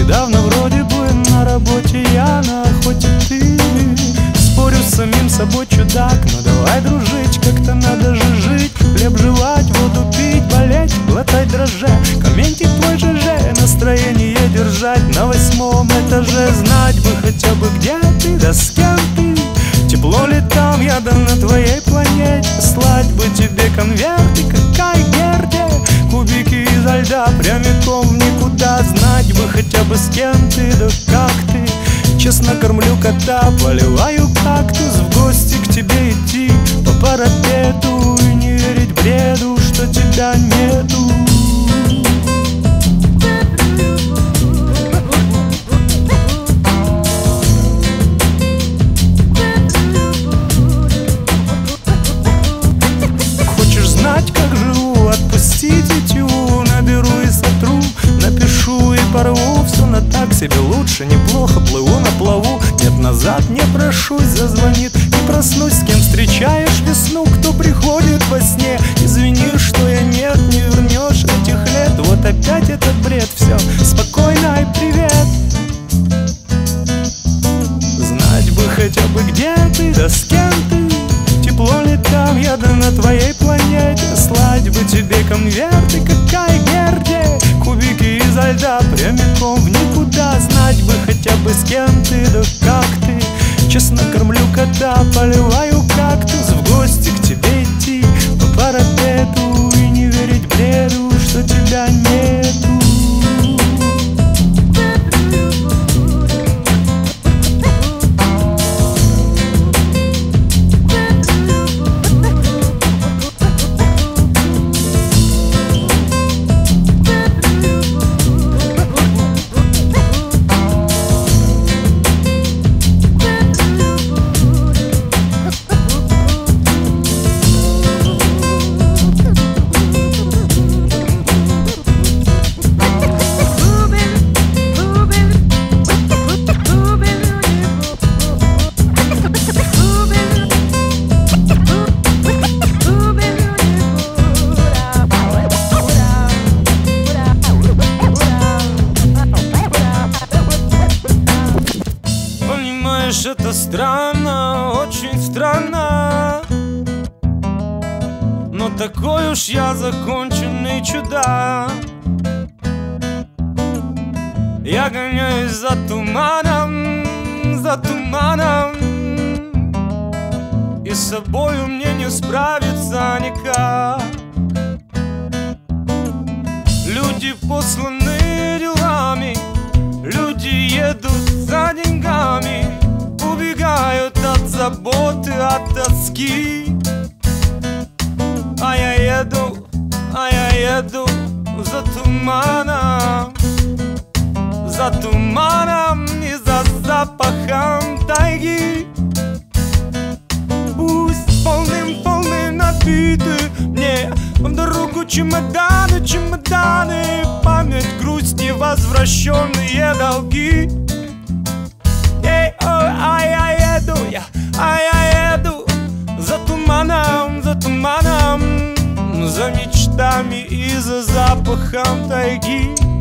Недавно вроде бы на работе я, на охоте ты. Спорю с самим собой, чудак, но давай дружить, как-то надо же жить. Хлеб жевать, воду пить, болеть, глотать дрожжи, комментик твой ЖЖ, настроение держать на 8-м этаже. Знать бы хотя бы, где ты, да с кем ты. Тепло ли там, я да на твоей планете. Слать бы тебе конверты, какая герде. Кубики изо льда прямиком в никуда. Знать бы хотя бы с кем ты, да как ты. Честно кормлю кота, поливаю кактус. В гости к тебе идти по парапету и не верить бреду, что тебя нету. Хочешь знать, как живу? Отпусти тетиву, наберу и сотру, напишу и порву. Все на так себе, лучше, неплохо, плыву на плаву. Нет, назад не прошусь, зазвонит и проснусь. С кем встречаешь весну, кто приходит во сне. Извини, что я нет, не вернешь этих лет. Вот опять этот бред, все, спокойно и привет. Знать бы хотя бы, где ты, да с кем ты. Тепло ли там, я да на твоей планете. Слать бы тебе конверты, какая герде. Кубики изо льда прямиком в никуда. Знать бы хотя бы с кем ты, да как ты. Честно кормлю кота, поливаю кактус. В гости к тебе идти по парапету и не верить бреду, что тебя нету. Это странно, очень странно, но такой уж я законченный чудак. Я гоняюсь за туманом, и с собою мне не справиться никак. Люди посланы делами, люди едут за деньгами, убегают от заботы, от тоски. А я еду за туманом и за запахом тайги. Пусть полным набиты мне в дорогу чемоданы, память, грусть и возвращенные долги. А я еду за туманом, за мечтами и за запахом тайги.